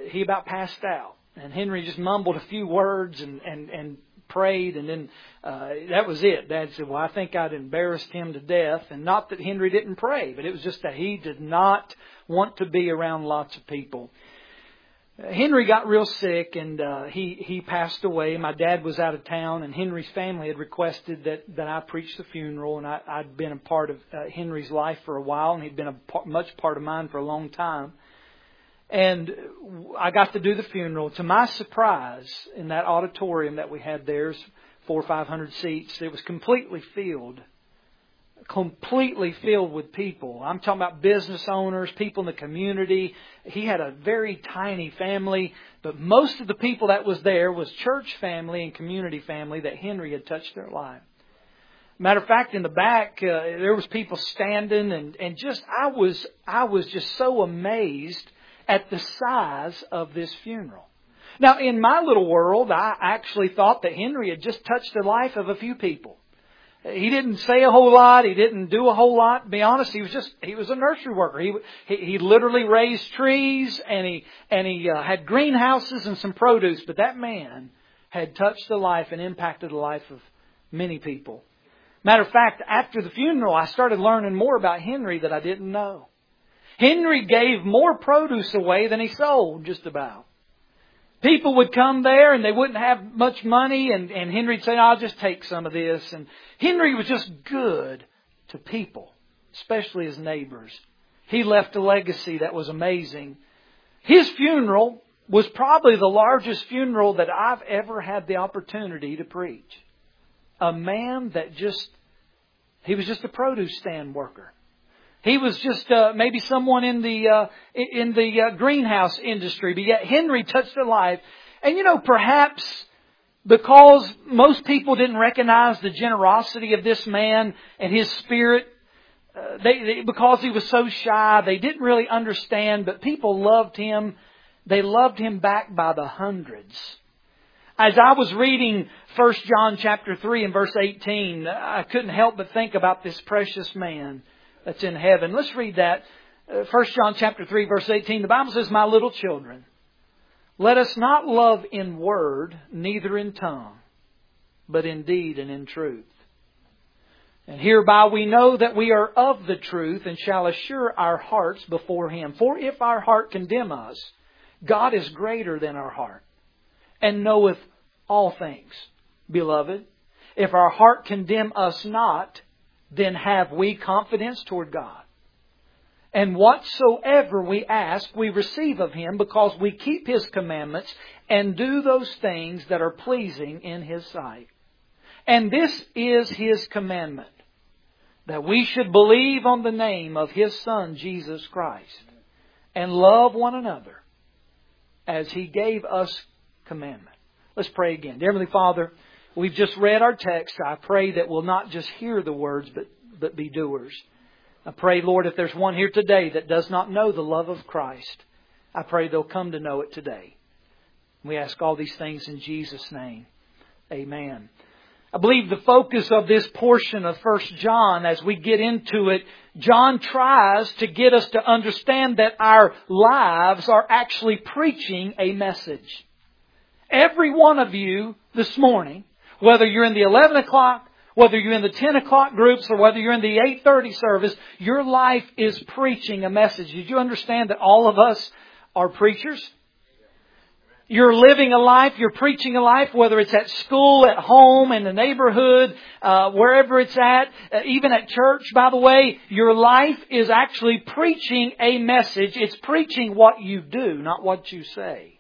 he about passed out. And Henry just mumbled a few words and prayed, and then that was it. Dad said, well, I think I'd embarrassed him to death. And not that Henry didn't pray, but it was just that he did not want to be around lots of people. Henry got real sick, and he passed away. My dad was out of town, and Henry's family had requested that I preach the funeral. And I'd been a part of Henry's life for a while, and he'd been much part of mine for a long time. And I got to do the funeral. To my surprise, in that auditorium that we had there, 400 or 500 seats, it was completely filled with people. I'm talking about business owners, people in the community. He had a very tiny family, but most of the people that was there was church family and community family that Henry had touched their life. Matter of fact, in the back, there was people standing, and just I was just so amazed at the size of this funeral. Now, in my little world, I actually thought that Henry had just touched the life of a few people. He didn't say a whole lot. He didn't do a whole lot. To be honest, he was a nursery worker. He literally raised trees, and he had greenhouses and some produce. But that man had touched the life and impacted the life of many people. Matter of fact, after the funeral, I started learning more about Henry that I didn't know. Henry gave more produce away than he sold, just about. People would come there and they wouldn't have much money, and Henry'd say, I'll just take some of this. And Henry was just good to people, especially his neighbors. He left a legacy that was amazing. His funeral was probably the largest funeral that I've ever had the opportunity to preach. A man that he was just a produce stand worker. He was just maybe someone in the greenhouse industry, but yet Henry touched their life. And perhaps because most people didn't recognize the generosity of this man and his spirit, because he was so shy, they didn't really understand. But people loved him. They loved him back by the hundreds. As I was reading 1 John chapter 3 and verse 18, I couldn't help but think about this precious man that's in heaven. Let's read that. 1 John chapter 3 verse 18. The Bible says, my little children, let us not love in word, neither in tongue, but in deed and in truth. And hereby we know that we are of the truth, and shall assure our hearts before Him. For if our heart condemn us, God is greater than our heart, and knoweth all things. Beloved, if our heart condemn us not, then have we confidence toward God. And whatsoever we ask, we receive of Him, because we keep His commandments and do those things that are pleasing in His sight. And this is His commandment, that we should believe on the name of His Son, Jesus Christ, and love one another as He gave us commandment. Let's pray again. Dear Heavenly Father, we've just read our text. I pray that we'll not just hear the words, but be doers. I pray, Lord, if there's one here today that does not know the love of Christ, I pray they'll come to know it today. We ask all these things in Jesus' name. Amen. I believe the focus of this portion of 1 John, as we get into it, John tries to get us to understand that our lives are actually preaching a message. Every one of you this morning, whether you're in the 11 o'clock, whether you're in the 10 o'clock groups, or whether you're in the 8:30 service, your life is preaching a message. Did you understand that all of us are preachers? You're living a life, you're preaching a life, whether it's at school, at home, in the neighborhood, wherever it's at, even at church, by the way. Your life is actually preaching a message. It's preaching what you do, not what you say.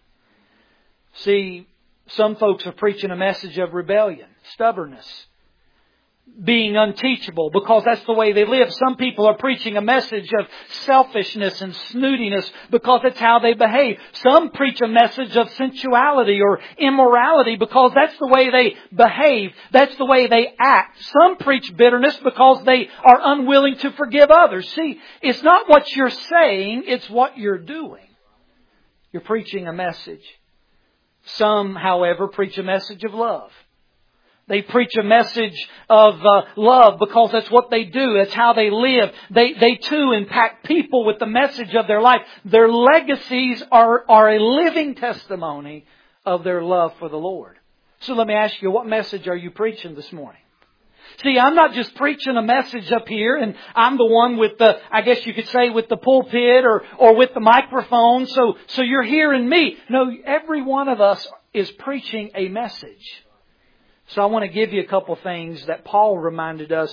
See, some folks are preaching a message of rebellion, stubbornness, being unteachable, because that's the way they live. Some people are preaching a message of selfishness and snootiness because that's how they behave. Some preach a message of sensuality or immorality because that's the way they behave. That's the way they act. Some preach bitterness because they are unwilling to forgive others. See, it's not what you're saying, it's what you're doing. You're preaching a message. Some, however, preach a message of love. They preach a message of love because that's what they do. That's how they live. They too impact people with the message of their life. Their legacies are a living testimony of their love for the Lord. So let me ask you, what message are you preaching this morning? See, I'm not just preaching a message up here and I'm the one with the, I guess you could say, with the pulpit or with the microphone. So you're hearing me. No, every one of us is preaching a message. So I want to give you a couple things that Paul reminded us.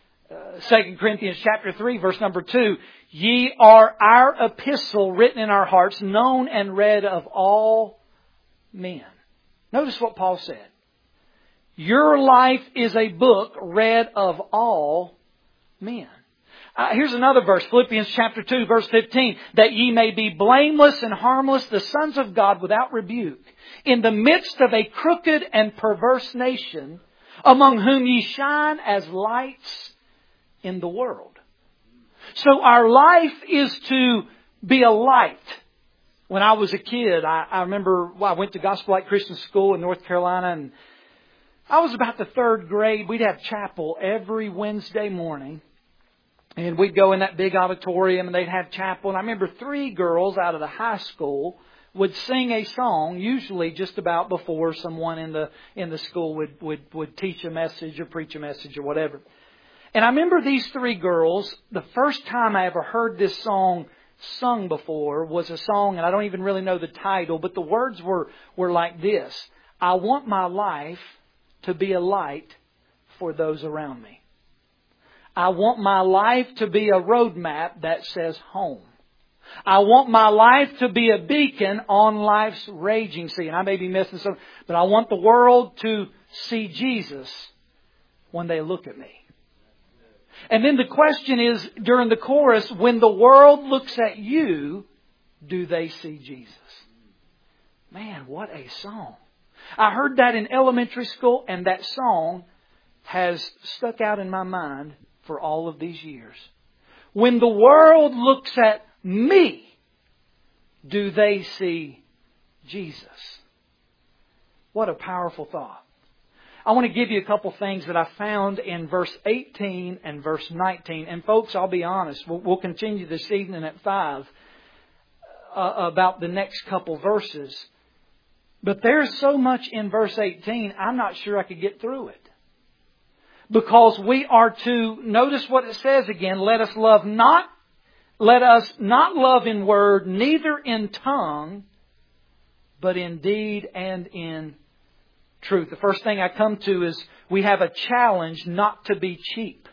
2 Corinthians chapter 3, verse number 2. Ye are our epistle written in our hearts, known and read of all men. Notice what Paul said. Your life is a book read of all men. Here's another verse, Philippians chapter 2, verse 15. That ye may be blameless and harmless, the sons of God without rebuke, in the midst of a crooked and perverse nation, among whom ye shine as lights in the world. So our life is to be a light. When I was a kid, I remember I went to Gospel Light Christian School in North Carolina, and I was about the third grade. We'd have chapel every Wednesday morning. And we'd go in that big auditorium and they'd have chapel. And I remember 3 girls out of the high school would sing a song, usually just about before someone in the school would teach a message or preach a message or whatever. And I remember these 3 girls, the first time I ever heard this song sung before was a song, and I don't even really know the title, but the words were like this. I want my life to be a light for those around me. I want my life to be a roadmap that says home. I want my life to be a beacon on life's raging sea. And I may be missing something, but I want the world to see Jesus when they look at me. And then the question is, during the chorus, when the world looks at you, do they see Jesus? Man, what a song. I heard that in elementary school, and that song has stuck out in my mind for all of these years. When the world looks at me, do they see Jesus? What a powerful thought. I want to give you a couple things that I found in verse 18 and verse 19. And folks, I'll be honest, we'll continue this evening at 5 about the next couple verses. But there's so much in verse 18, I'm not sure I could get through it. Because we are to, notice what it says again, let us not love in word, neither in tongue, but in deed and in truth. The first thing I come to is we have a challenge not to be cheap.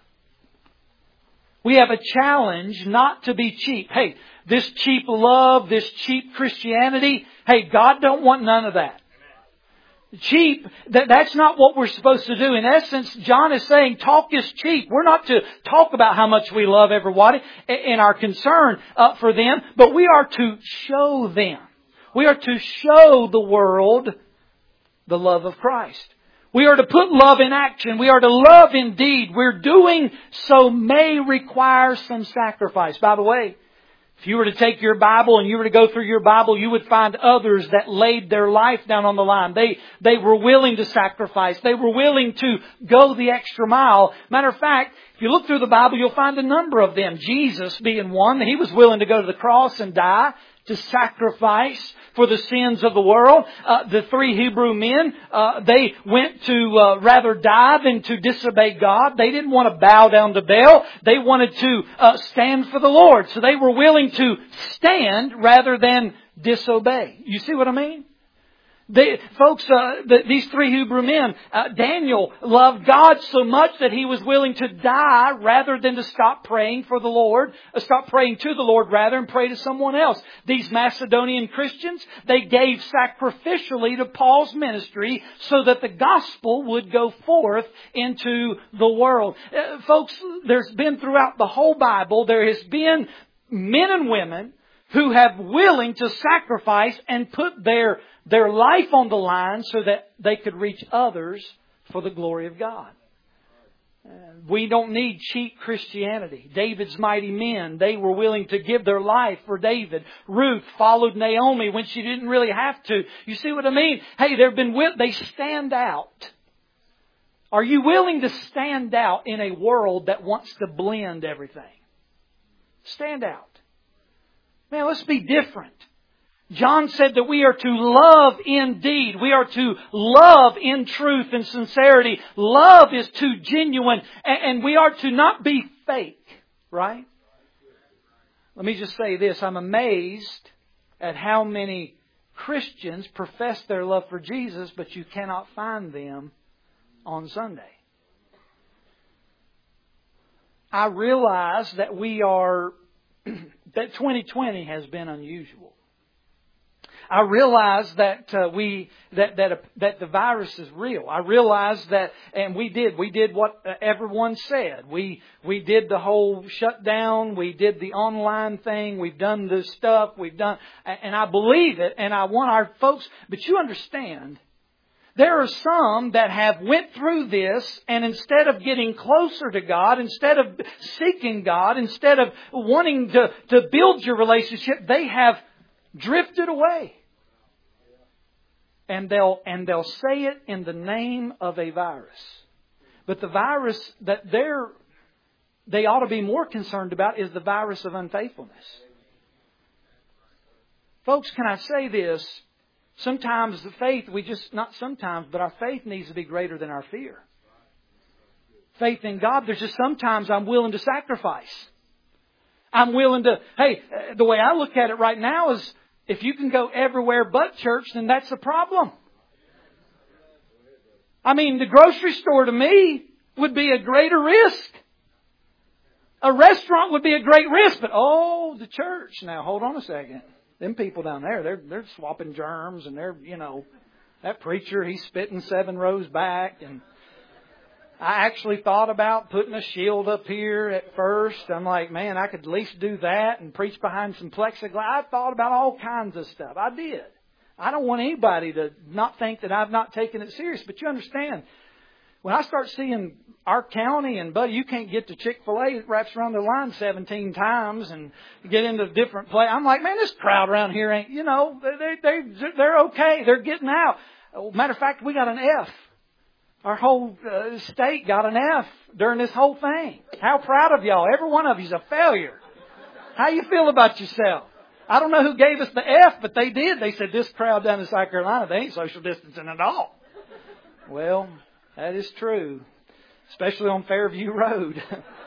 We have a challenge not to be cheap. Hey, this cheap love, this cheap Christianity, hey, God don't want none of that. Cheap, that's not what we're supposed to do. In essence, John is saying talk is cheap. We're not to talk about how much we love everybody and our concern for them, but we are to show them. We are to show the world the love of Christ. We are to put love in action. We are to love in deed. We're doing so may require some sacrifice. By the way, if you were to take your Bible and you were to go through your Bible, you would find others that laid their life down on the line. They were willing to sacrifice. They were willing to go the extra mile. Matter of fact, if you look through the Bible, you'll find a number of them. Jesus being one. He was willing to go to the cross and die, to sacrifice for the sins of the world. The 3 Hebrew men, they went to rather die than to disobey God. They didn't want to bow down to Baal. They wanted to stand for the Lord. So they were willing to stand rather than disobey. You see what I mean? These 3 Hebrew men, Daniel loved God so much that he was willing to die rather than to stop praying for the Lord, stop praying to the Lord rather and pray to someone else. These Macedonian Christians, they gave sacrificially to Paul's ministry so that the gospel would go forth into the world. Folks, there's been throughout the whole Bible, there has been men and women who have willing to sacrifice and put their life on the line so that they could reach others for the glory of God. We don't need cheap Christianity. David's mighty men, they were willing to give their life for David. Ruth followed Naomi when she didn't really have to. You see what I mean? Hey, they stand out Are you willing to stand out in a world that wants to blend everything? Stand out. Man, let's be different. John said that we are to love in deed. We are to love in truth and sincerity. Love is too genuine. And we are to not be fake. Right? Let me just say this. I'm amazed at how many Christians profess their love for Jesus, but you cannot find them on Sunday. I realize that that 2020 has been unusual. I realize that that the virus is real. I realize that, and we did what everyone said. We did the whole shutdown. We did the online thing. We've done this stuff. And I believe it. And I want our folks. But you understand, there are some that have went through this, and instead of getting closer to God, instead of seeking God, instead of wanting to build your relationship, they have drifted away. And they'll say it in the name of a virus. But the virus that they ought to be more concerned about is the virus of unfaithfulness. Folks, can I say this? Sometimes the faith, not sometimes, but our faith needs to be greater than our fear. Faith in God, there's just sometimes I'm willing to sacrifice. I'm willing to, the way I look at it right now is, if you can go everywhere but church, then that's a problem. I mean, the grocery store to me would be a greater risk. A restaurant would be a great risk, but the church. Now, hold on a second. Them people down there, they're swapping germs, and that preacher, he's spitting 7 rows back. And I actually thought about putting a shield up here at first. I'm like, man, I could at least do that and preach behind some plexiglass. I thought about all kinds of stuff. I did. I don't want anybody to not think that I've not taken it serious. But you understand, when I start seeing our county, and buddy, you can't get to Chick-fil-A, it wraps around the line 17 times and get into different places. I'm like, man, this crowd around here ain't, they're okay. They're getting out. Matter of fact, we got an F. Our whole state got an F during this whole thing. How proud of y'all. Every one of you's a failure. How you feel about yourself? I don't know who gave us the F, but they did. They said, this crowd down in South Carolina, they ain't social distancing at all. Well, that is true. Especially on Fairview Road.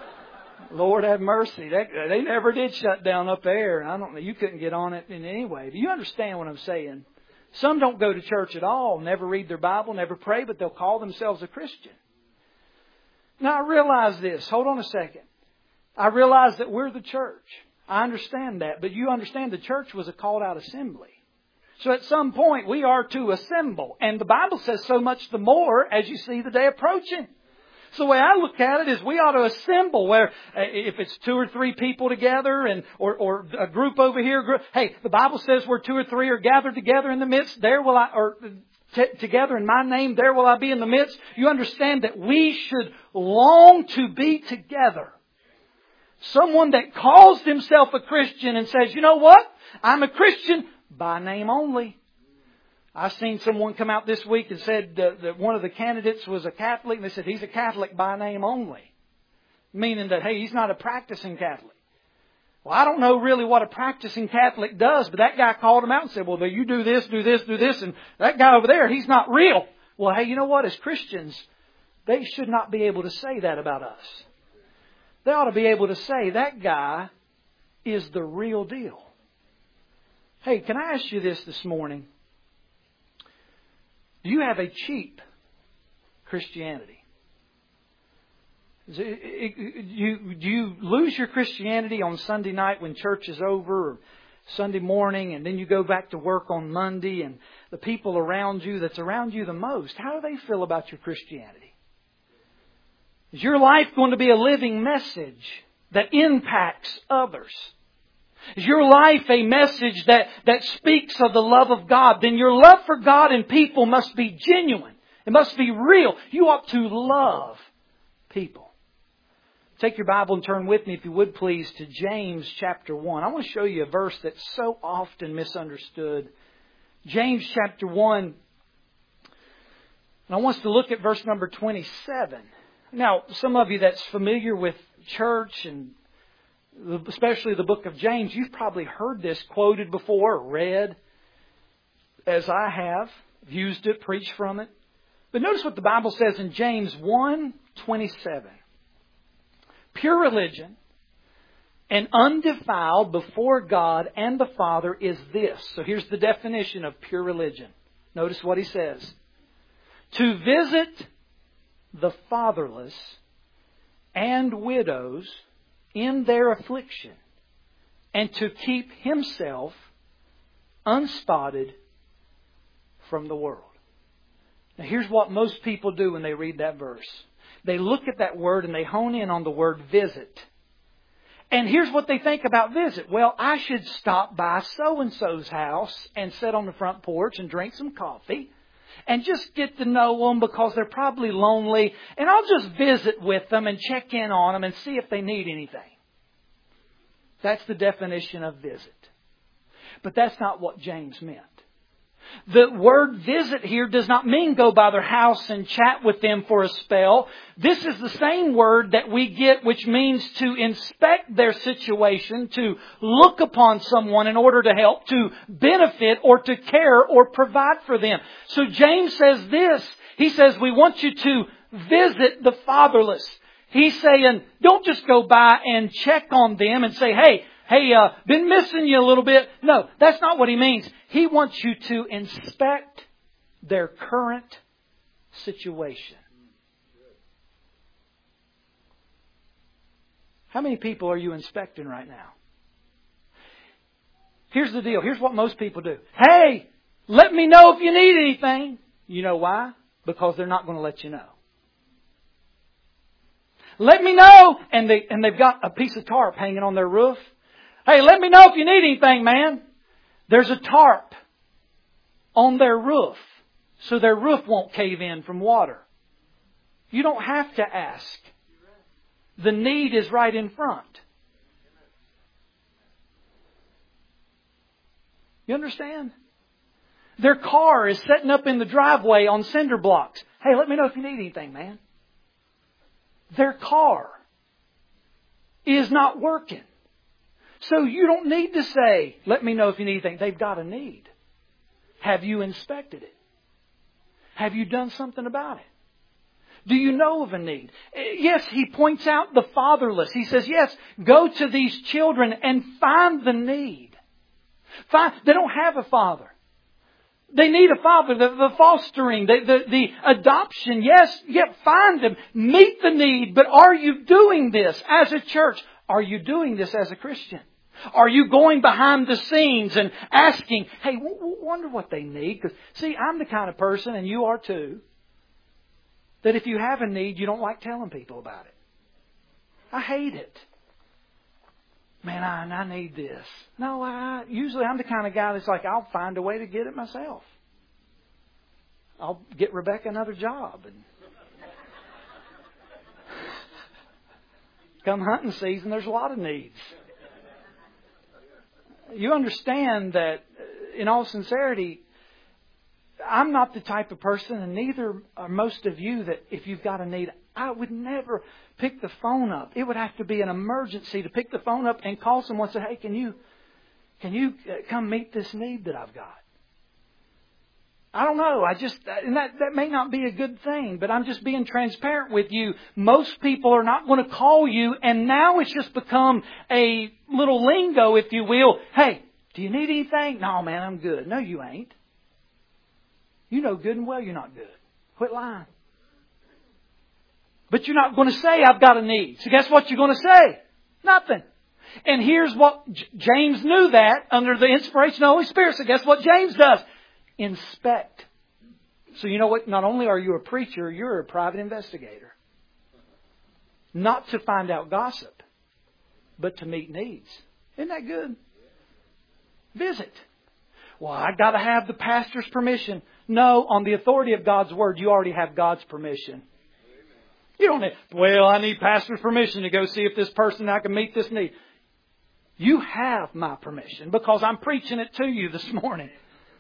Lord have mercy. They never did shut down up there. I don't know. You couldn't get on it in any way. Do you understand what I'm saying? Some don't go to church at all, never read their Bible, never pray, but they'll call themselves a Christian. Now, I realize this. Hold on a second. I realize that we're the church. I understand that. But you understand the church was a called out assembly. So at some point, we are to assemble. And the Bible says so much the more as you see the day approaching. So the way I look at it is we ought to assemble where if it's 2 or 3 people together or a group over here. Hey, the Bible says where 2 or 3 are gathered together in the midst, there will I, together in my name, there will I be in the midst. You understand that we should long to be together. Someone that calls himself a Christian and says, you know what? I'm a Christian by name only. I've seen someone come out this week and said that one of the candidates was a Catholic. And they said he's a Catholic by name only. Meaning that, hey, he's not a practicing Catholic. Well, I don't know really what a practicing Catholic does, but that guy called him out and said, well, you do this, do this, do this. And that guy over there, he's not real. Well, hey, you know what? As Christians, they should not be able to say that about us. They ought to be able to say that guy is the real deal. Hey, can I ask you this morning? Do you have a cheap Christianity? Do you lose your Christianity on Sunday night when church is over, or Sunday morning, and then you go back to work on Monday, and the people around you that's around you the most, how do they feel about your Christianity? Is your life going to be a living message that impacts others? Is your life a message that speaks of the love of God? Then your love for God and people must be genuine. It must be real. You ought to love people. Take your Bible and turn with me, if you would please, to James chapter 1. I want to show you a verse that's so often misunderstood. James chapter 1. And I want us to look at verse number 27. Now, some of you that's familiar with church and especially the book of James, you've probably heard this quoted before or read, as I have, used it, preached from it. But notice what the Bible says in James 1:27. Pure religion and undefiled before God and the Father is this. So here's the definition of pure religion. Notice what he says. To visit the fatherless and widows in their affliction, and to keep himself unspotted from the world. Now here's what most people do when they read that verse. They look at that word and they hone in on the word visit. And here's what they think about visit. Well, I should stop by so-and-so's house and sit on the front porch and drink some coffee and just get to know them because they're probably lonely. And I'll just visit with them and check in on them and see if they need anything. That's the definition of visit. But that's not what James meant. The word visit here does not mean go by their house and chat with them for a spell. This is the same word that we get, which means to inspect their situation, to look upon someone in order to help, to benefit or to care or provide for them. So James says this. He says, we want you to visit the fatherless. He's saying, don't just go by and check on them and say, hey, been missing you a little bit. No, that's not what he means. He wants you to inspect their current situation. How many people are you inspecting right now? Here's the deal. Here's what most people do. Hey, let me know if you need anything. You know why? Because they're not going to let you know. Let me know. And they've got a piece of tarp hanging on their roof. Hey, let me know if you need anything, man. There's a tarp on their roof so their roof won't cave in from water. You don't have to ask. The need is right in front. You understand? Their car is setting up in the driveway on cinder blocks. Hey, let me know if you need anything, man. Their car is not working. So you don't need to say, let me know if you need anything. They've got a need. Have you inspected it? Have you done something about it? Do you know of a need? Yes, he points out the fatherless. He says, yes, go to these children and find the need. They don't have a father. They need a father. The fostering, the adoption, yes, find them. Meet the need. But are you doing this as a church? Are you doing this as a Christian? Are you going behind the scenes and asking, hey, wonder what they need? Because, see, I'm the kind of person, and you are too, that if you have a need, you don't like telling people about it. I hate it. Man, I need this. No, usually I'm the kind of guy that's like, I'll find a way to get it myself. I'll get Rebecca another job. And come hunting season, there's a lot of needs. You understand that, in all sincerity, I'm not the type of person, and neither are most of you, that if you've got a need, I would never pick the phone up. It would have to be an emergency to pick the phone up and call someone and say, hey, can you come meet this need that I've got? I don't know. And that may not be a good thing, but I'm just being transparent with you. Most people are not going to call you, and now it's just become a little lingo, if you will. Hey, do you need anything? No, man, I'm good. No, you ain't. You know good and well you're not good. Quit lying. But you're not going to say, I've got a need. So guess what you're going to say? Nothing. And here's what James knew that under the inspiration of the Holy Spirit. So guess what James does? Inspect. So you know what? Not only are you a preacher, you're a private investigator. Not to find out gossip, but to meet needs. Isn't that good? Visit. Well, I got to have the pastor's permission. No, on the authority of God's Word, you already have God's permission. You don't need, well, I need pastor's permission to go see if this person, I can meet this need. You have my permission because I'm preaching it to you this morning.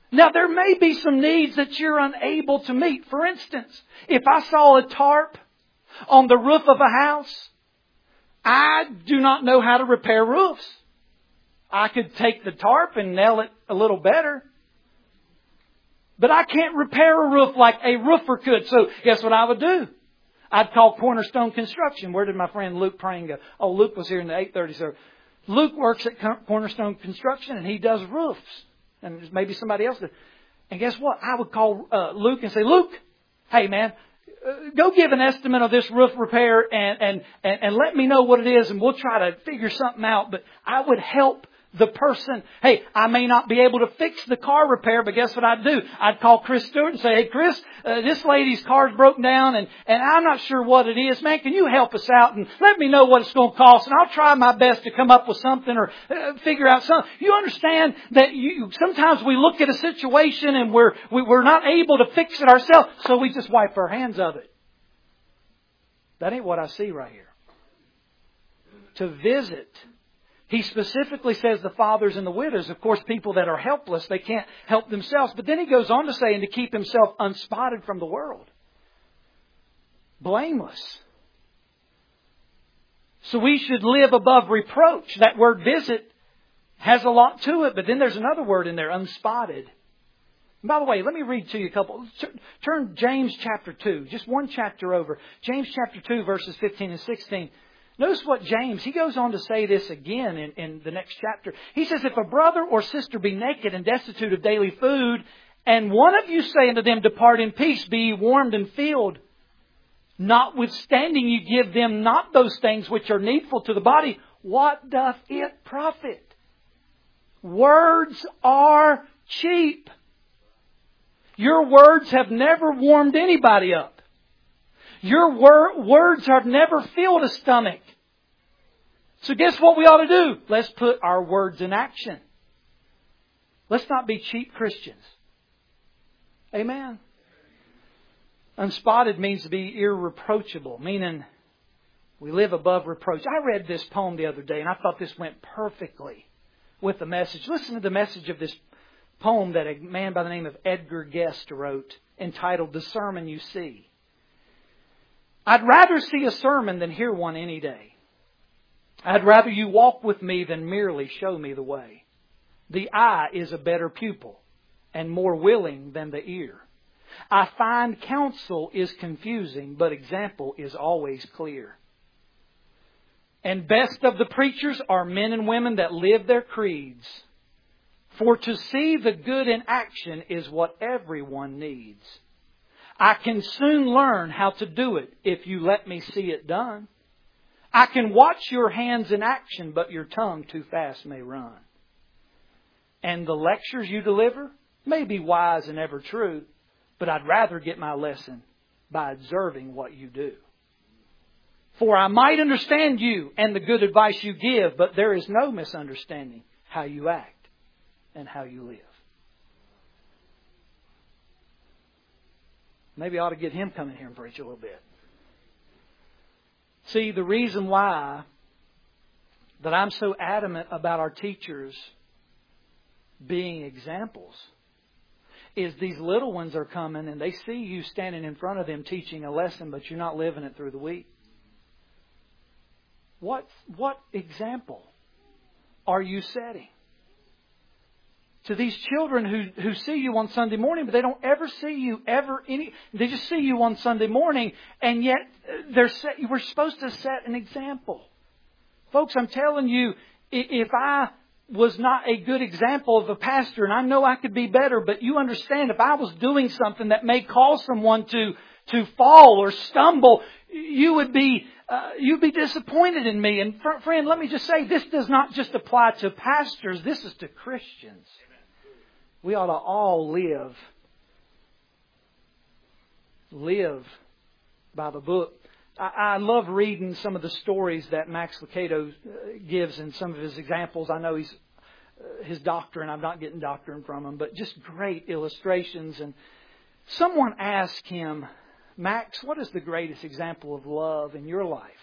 Now, there may be some needs that you're unable to meet. For instance, if I saw a tarp on the roof of a house, I do not know how to repair roofs. I could take the tarp and nail it a little better. But I can't repair a roof like a roofer could. So guess what I would do? I'd call Cornerstone Construction. Where did my friend Luke Prang go? Oh, Luke was here in the 8:30 service. Luke works at Cornerstone Construction and he does roofs. And maybe somebody else does. And guess what? I would call Luke and say, Luke, hey man, go give an estimate of this roof repair and let me know what it is and we'll try to figure something out. But I would help the person. Hey, I may not be able to fix the car repair, but guess what I'd do? I'd call Chris Stewart and say, hey Chris, this lady's car's broke down and I'm not sure what it is. Man, can you help us out and let me know what it's going to cost? And I'll try my best to come up with something or figure out something. You understand that sometimes we look at a situation and we're not able to fix it ourselves, so we just wipe our hands of it. That ain't what I see right here. To visit. He specifically says the fathers and the widows, of course, people that are helpless, they can't help themselves. But then he goes on to say, and to keep himself unspotted from the world. Blameless. So we should live above reproach. That word visit has a lot to it, but then there's another word in there, unspotted. And by the way, let me read to you a couple. Turn James chapter 2, just one chapter over. James chapter 2, verses 15 and 16. Notice what James, he goes on to say this again in the next chapter. He says, if a brother or sister be naked and destitute of daily food, and one of you say unto them, depart in peace, be ye warmed and filled, notwithstanding you give them not those things which are needful to the body, what doth it profit? Words are cheap. Your words have never warmed anybody up. Your words have never filled a stomach. So guess what we ought to do? Let's put our words in action. Let's not be cheap Christians. Amen. Unspotted means to be irreproachable, meaning we live above reproach. I read this poem the other day and I thought this went perfectly with the message. Listen to the message of this poem that a man by the name of Edgar Guest wrote, entitled The Sermon You See. I'd rather see a sermon than hear one any day. I'd rather you walk with me than merely show me the way. The eye is a better pupil and more willing than the ear. I find counsel is confusing, but example is always clear. And best of the preachers are men and women that live their creeds. For to see the good in action is what everyone needs. I can soon learn how to do it if you let me see it done. I can watch your hands in action, but your tongue too fast may run. And the lectures you deliver may be wise and ever true, but I'd rather get my lesson by observing what you do. For I might understand you and the good advice you give, but there is no misunderstanding how you act and how you live. Maybe I ought to get him coming here and preach a little bit. See, the reason why that I'm so adamant about our teachers being examples is these little ones are coming and they see you standing in front of them teaching a lesson, but you're not living it through the week. What example are you setting? To these children who see you on Sunday morning, but they don't ever see you they just see you on Sunday morning, and yet we're supposed to set an example. Folks, I'm telling you, if I was not a good example of a pastor, and I know I could be better, but you understand, if I was doing something that may cause someone to fall or stumble, you'd be disappointed in me. And friend, let me just say, this does not just apply to pastors. This is to Christians. We ought to all live by the book. I love reading some of the stories that Max Lucado gives in some of his examples. I know his doctrine. I'm not getting doctrine from him, but just great illustrations. And someone asked him, Max, what is the greatest example of love in your life?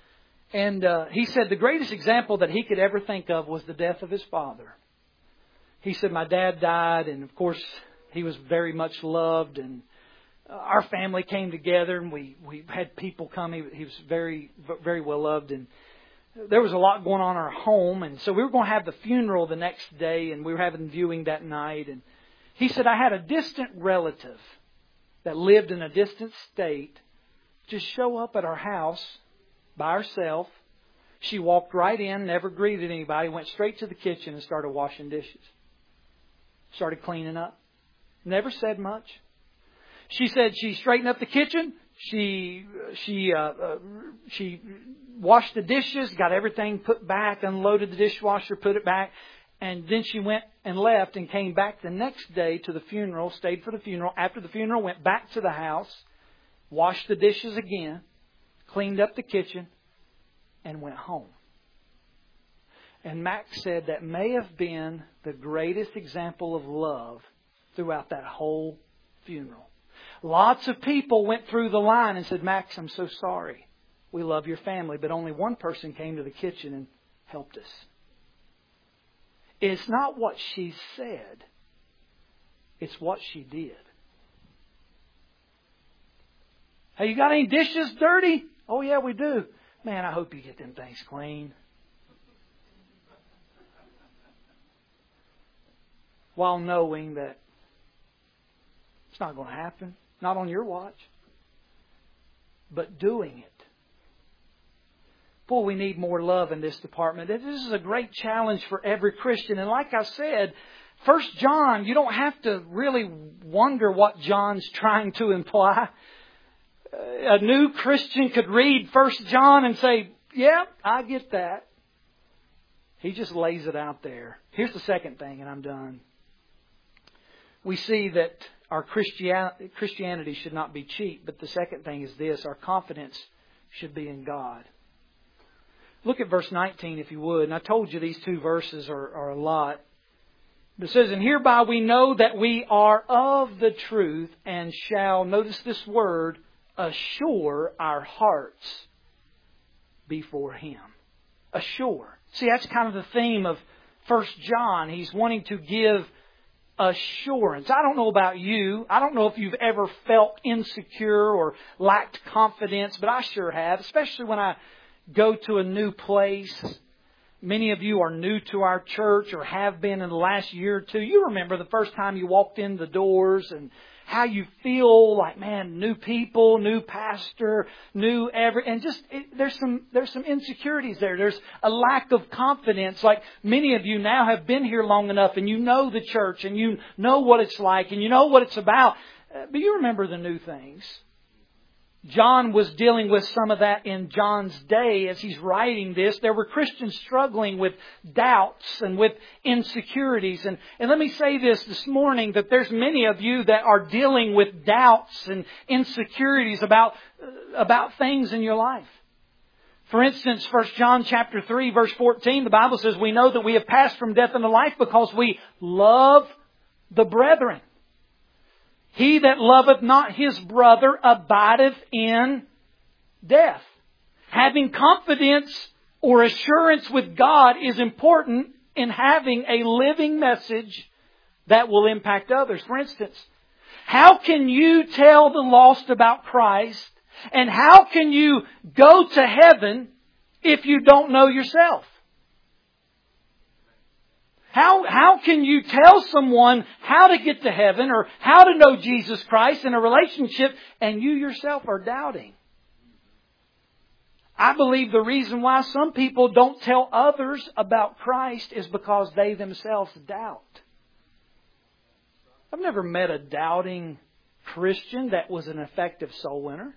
And he said the greatest example that he could ever think of was the death of his father. he said, my dad died, and of course he was very much loved, and our family came together, and we had people come. He was very, very well loved, and there was a lot going on in our home, and so we were going to have the funeral the next day, and we were having viewing that night. And he said, I had a distant relative that lived in a distant state just show up at our house by herself. She walked right in, never greeted anybody, went straight to the kitchen and started washing dishes. Started cleaning up. Never said much. She said she straightened up the kitchen. She washed the dishes, got everything put back, unloaded the dishwasher, put it back, and then she went and left and came back the next day to the funeral, stayed for the funeral. After the funeral, went back to the house, washed the dishes again, cleaned up the kitchen, and went home. And Max said that may have been the greatest example of love throughout that whole funeral. Lots of people went through the line and said, Max, I'm so sorry. We love your family. But only one person came to the kitchen and helped us. It's not what she said. It's what she did. Hey, you got any dishes dirty? Oh, yeah, we do. Man, I hope you get them things clean. While knowing that it's not going to happen. Not on your watch. But doing it. Boy, we need more love in this department. This is a great challenge for every Christian. And like I said, 1 John, you don't have to really wonder what John's trying to imply. A new Christian could read 1 John and say, yeah, I get that. He just lays it out there. Here's the second thing, and I'm done. We see that our Christianity should not be cheap. But the second thing is this. Our confidence should be in God. Look at verse 19 if you would. And I told you these two verses are a lot. It says, and hereby we know that we are of the truth and shall, notice this word, assure our hearts before Him. Assure. See, that's kind of the theme of 1 John. He's wanting to give assurance. I don't know about you. I don't know if you've ever felt insecure or lacked confidence, but I sure have, especially when I go to a new place. Many of you are new to our church or have been in the last year or two. You remember the first time you walked in the doors and how you feel like, man, new people, new pastor, and just there's some insecurities there. There's a lack of confidence. Like many of you now have been here long enough and you know the church and you know what it's like and you know what it's about. But you remember the new things. John was dealing with some of that in John's day as he's writing this. There were Christians struggling with doubts and with insecurities. And let me say this morning, that there's many of you that are dealing with doubts and insecurities about things in your life. For instance, 1 John chapter 3, verse 14, the Bible says, we know that we have passed from death unto life because we love the brethren. He that loveth not his brother abideth in death. Having confidence or assurance with God is important in having a living message that will impact others. For instance, how can you tell the lost about Christ? And how can you go to heaven if you don't know yourself? How can you tell someone how to get to heaven or how to know Jesus Christ in a relationship and you yourself are doubting? I believe the reason why some people don't tell others about Christ is because they themselves doubt. I've never met a doubting Christian that was an effective soul winner.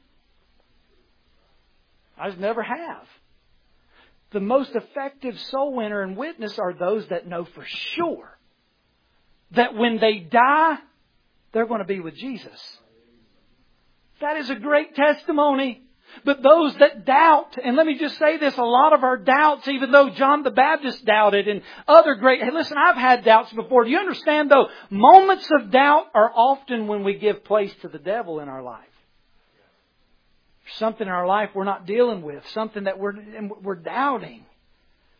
I just never have. The most effective soul winner and witness are those that know for sure that when they die, they're going to be with Jesus. That is a great testimony. But those that doubt, and let me just say this, a lot of our doubts, even though John the Baptist doubted and other great, hey, listen, I've had doubts before. Do you understand though? Moments of doubt are often when we give place to the devil in our life. Something in our life we're not dealing with. Something that we're doubting.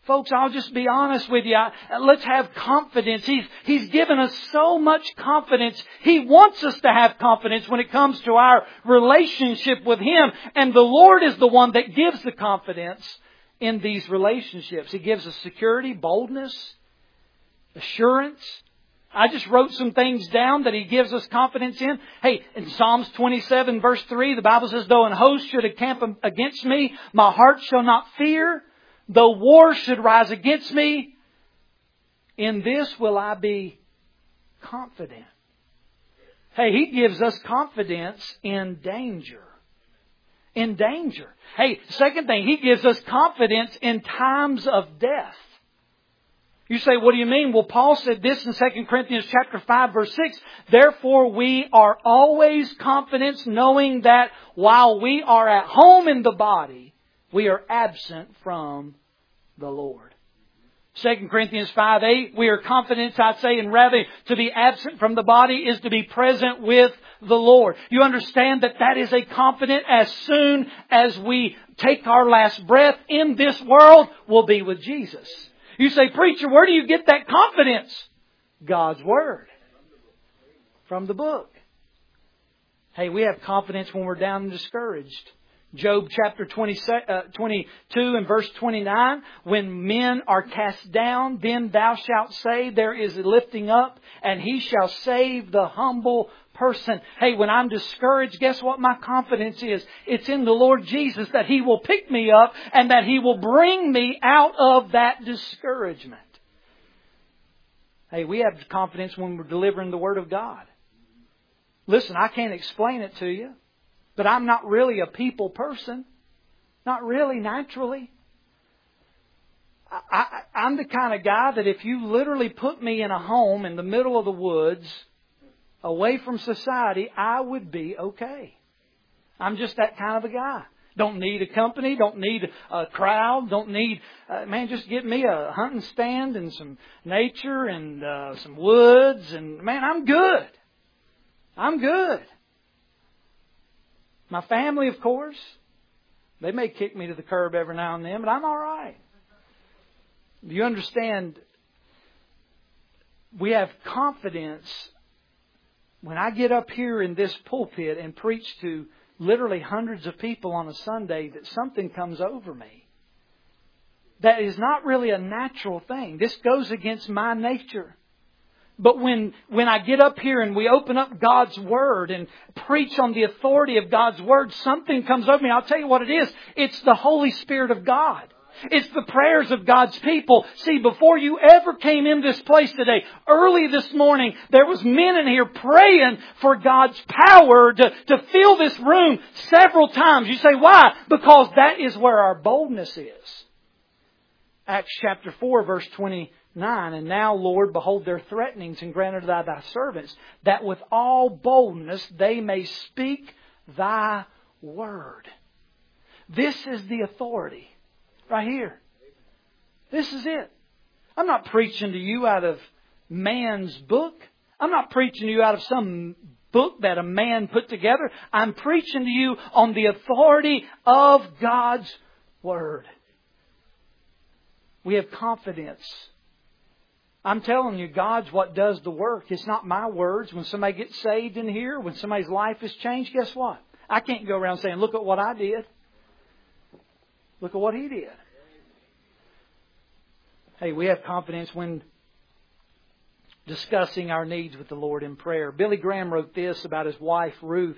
Folks, I'll just be honest with you. Let's have confidence. He's given us so much confidence. He wants us to have confidence when it comes to our relationship with Him. And the Lord is the one that gives the confidence in these relationships. He gives us security, boldness, assurance. I just wrote some things down that He gives us confidence in. Hey, in Psalms 27 verse 3, the Bible says, though an host should encamp against me, my heart shall not fear. Though war should rise against me, in this will I be confident. Hey, He gives us confidence in danger. In danger. Hey, second thing, He gives us confidence in times of death. You say, what do you mean? Well, Paul said this in 2 Corinthians chapter 5 verse 6. Therefore we are always confident, knowing that while we are at home in the body, we are absent from the Lord. 2 Corinthians 5:8, we are confident, I'd say, and rather to be absent from the body is to be present with the Lord. You understand that that is a confidence as soon as we take our last breath in this world, we'll be with Jesus. You say, preacher, where do you get that confidence? God's Word. From the book. Hey, we have confidence when we're down and discouraged. Job chapter 22 and verse 29, when men are cast down, then thou shalt say, there is a lifting up, and He shall save the humble person. Hey, when I'm discouraged, guess what my confidence is? It's in the Lord Jesus that He will pick me up and that He will bring me out of that discouragement. Hey, we have confidence when we're delivering the Word of God. Listen, I can't explain it to you. But I'm not really a people person. Not really, naturally. I'm the kind of guy that if you literally put me in a home in the middle of the woods, away from society, I would be okay. I'm just that kind of a guy. Don't need a company, don't need a crowd, don't need... just get me a hunting stand and some nature and some woods and man, I'm good. I'm good. My family, of course, they may kick me to the curb every now and then, but I'm all right. Do you understand? We have confidence when I get up here in this pulpit and preach to literally hundreds of people on a Sunday that something comes over me. That is not really a natural thing. This goes against my nature. But when I get up here and we open up God's Word and preach on the authority of God's Word, something comes over me. I'll tell you what it is. It's the Holy Spirit of God. It's the prayers of God's people. See, before you ever came in this place today, early this morning, there was men in here praying for God's power to fill this room several times. You say, why? Because that is where our boldness is. Acts chapter 4, verse 29. And now, Lord, behold their threatenings, and grant unto thy servants, that with all boldness they may speak thy word. This is the authority. Right here. This is it. I'm not preaching to you out of man's book. I'm not preaching to you out of some book that a man put together. I'm preaching to you on the authority of God's Word. We have confidence. I'm telling you, God's what does the work. It's not my words. When somebody gets saved in here, when somebody's life is changed, guess what? I can't go around saying, look at what I did. Look at what He did. Hey, we have confidence when discussing our needs with the Lord in prayer. Billy Graham wrote this about his wife, Ruth.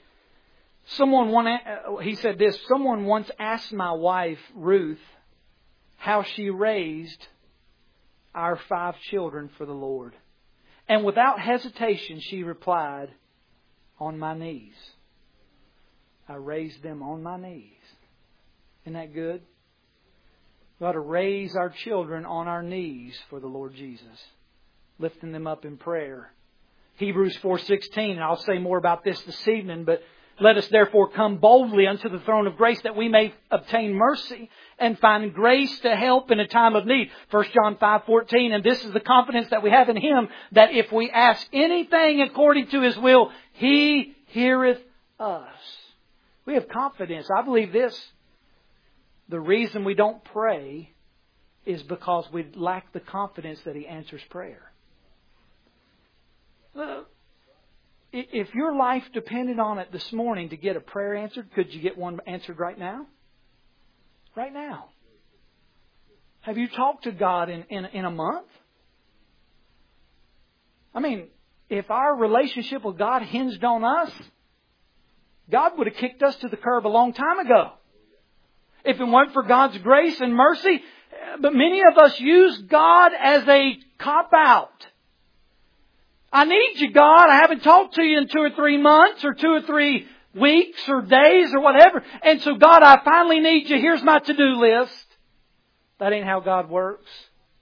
He said this, someone once asked my wife, Ruth, how she raised our 5 children for the Lord. And without hesitation, she replied, on my knees. I raised them on my knees. Isn't that good? We ought to raise our children on our knees for the Lord Jesus, lifting them up in prayer. Hebrews 4:16, and I'll say more about this evening, but let us therefore come boldly unto the throne of grace that we may obtain mercy and find grace to help in a time of need. 1 John 5:14, and this is the confidence that we have in Him, that if we ask anything according to His will, He heareth us. We have confidence. I believe this. The reason we don't pray is because we lack the confidence that He answers prayer. If your life depended on it this morning to get a prayer answered, could you get one answered right now? Right now. Have you talked to God in a month? I mean, if our relationship with God hinged on us, God would have kicked us to the curb a long time ago. If it weren't for God's grace and mercy, but many of us use God as a cop-out. I need you, God. I haven't talked to you in 2 or 3 months or 2 or 3 weeks or days or whatever. And so, God, I finally need you. Here's my to-do list. That ain't how God works.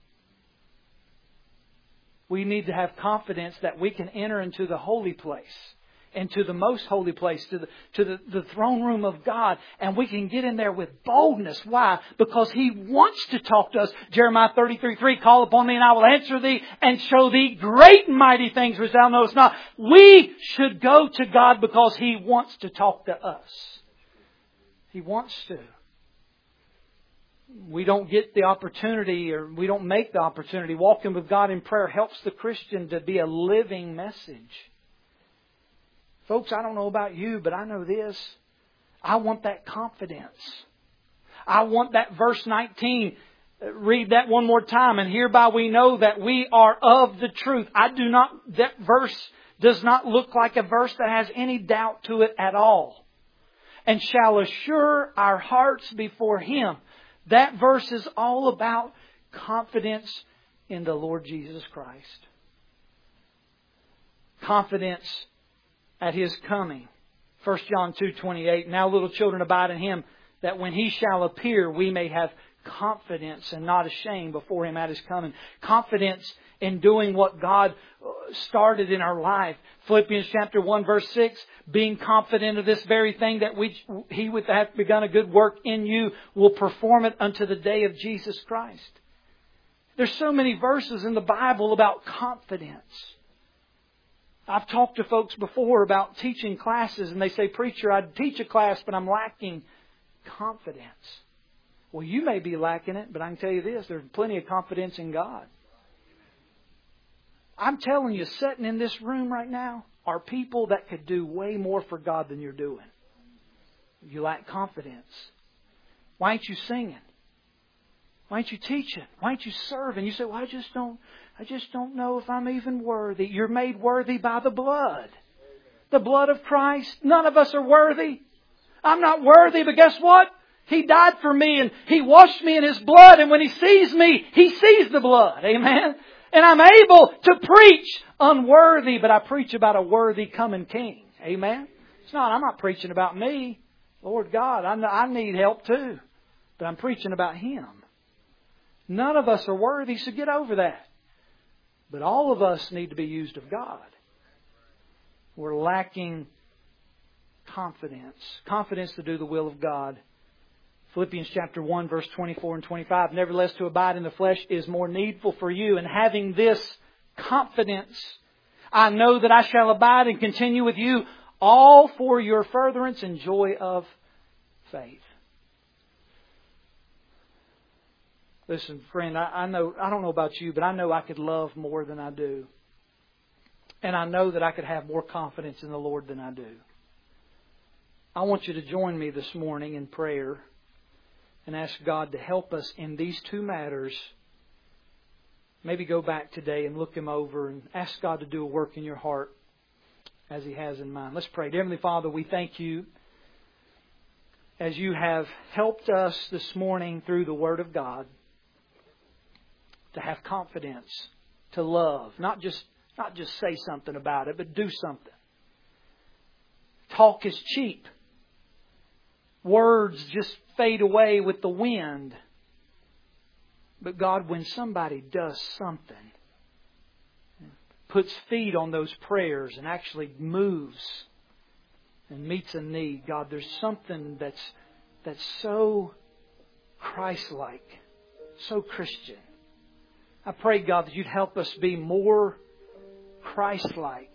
We need to have confidence that we can enter into the holy place, into the most holy place, to the throne room of God. And we can get in there with boldness. Why? Because He wants to talk to us. Jeremiah 33:3, call upon me and I will answer thee and show thee great and mighty things which thou knowest not. We should go to God because He wants to talk to us. He wants to. We don't get the opportunity, or we don't make the opportunity. Walking with God in prayer helps the Christian to be a living message. Folks, I don't know about you, but I know this. I want that confidence. I want that verse 19. Read that one more time. And hereby we know that we are of the truth. That verse does not look like a verse that has any doubt to it at all. And shall assure our hearts before Him. That verse is all about confidence in the Lord Jesus Christ. Confidence at His coming. 1 John 2:28. Now little children abide in Him, that when He shall appear we may have confidence and not ashamed before Him at His coming. Confidence in doing what God started in our life. Philippians chapter 1 verse 6, being confident of this very thing, that He which hath begun a good work in you will perform it unto the day of Jesus Christ. There's so many verses in the Bible about confidence. I've talked to folks before about teaching classes, and they say, preacher, I'd teach a class, but I'm lacking confidence. Well, you may be lacking it, but I can tell you this, there's plenty of confidence in God. I'm telling you, sitting in this room right now are people that could do way more for God than you're doing. You lack confidence. Why ain't you singing? Why ain't you teaching? Why ain't you serving? You say, well, I just don't know if I'm even worthy. You're made worthy by the blood. The blood of Christ. None of us are worthy. I'm not worthy, but guess what? He died for me and He washed me in His blood. And when He sees me, He sees the blood. Amen. And I'm able to preach unworthy, but I preach about a worthy coming King. Amen. I'm not preaching about me. Lord God, I need help too. But I'm preaching about Him. None of us are worthy, so get over that. But all of us need to be used of God. We're lacking confidence. Confidence to do the will of God. Philippians chapter 1 verse 24 and 25. Nevertheless, to abide in the flesh is more needful for you. And having this confidence, I know that I shall abide and continue with you, all for your furtherance and joy of faith. Listen, friend, I don't know about you, but I know I could love more than I do. And I know that I could have more confidence in the Lord than I do. I want you to join me this morning in prayer and ask God to help us in these two matters. Maybe go back today and look them over and ask God to do a work in your heart as He has in mine. Let's pray. Dear Heavenly Father, we thank You as You have helped us this morning through the Word of God to have confidence, to love, not just say something about it, but do something. Talk is cheap. Words just fade away with the wind. But God, when somebody does something, puts feet on those prayers and actually moves and meets a need, God, there's something that's so Christ-like, so Christian. I pray, God, that You'd help us be more Christ-like.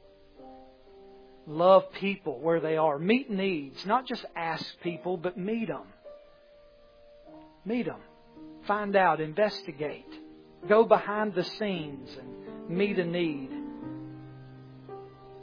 Love people where they are. Meet needs. Not just ask people, but meet them. Meet them. Find out, investigate. Go behind the scenes and meet a need.